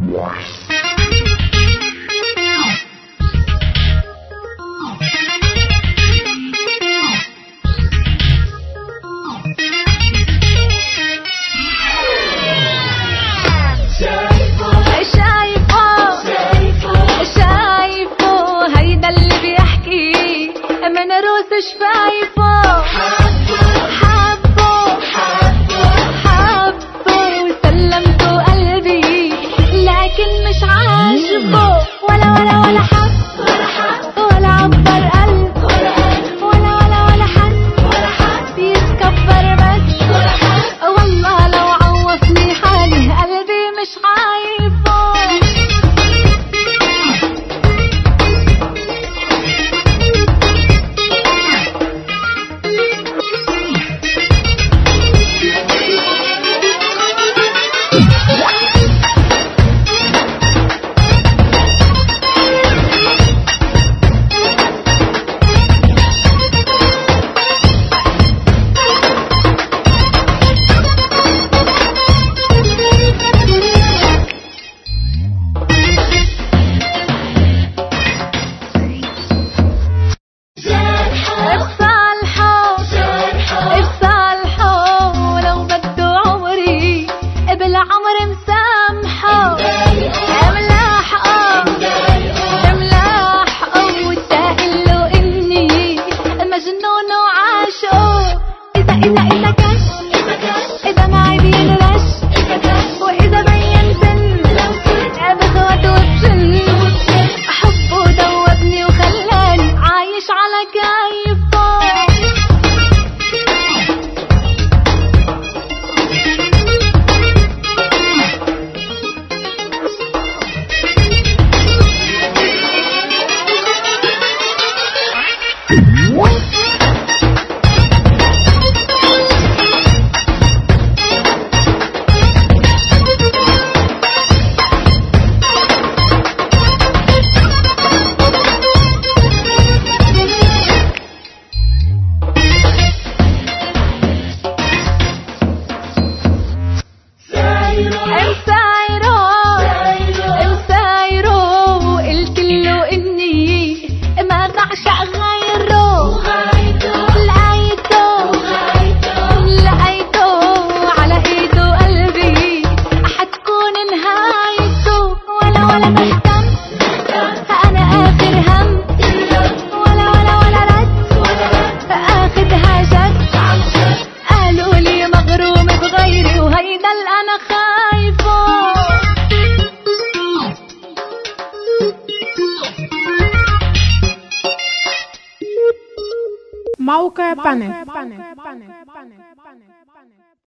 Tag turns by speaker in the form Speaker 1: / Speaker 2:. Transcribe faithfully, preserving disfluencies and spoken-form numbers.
Speaker 1: من روسش فايفه حبه حبه وسلمته قلبي لكن مش عاجبه ولا ولا ولا حب ولا عبر قلب ولا ولا ولا حد يتكبر بس والله لو عوفني حالي قلبي مش عايبه. بالعمر مسامحه ملاحقه ملاحقه وسائل له اني مجنون وعاشقه. اذا اذا اذا كش اذا معي بينرش واذا بين سن بخوته وبجن حبه دوبني وخلاني عايش على كيفه.
Speaker 2: موقع بانل.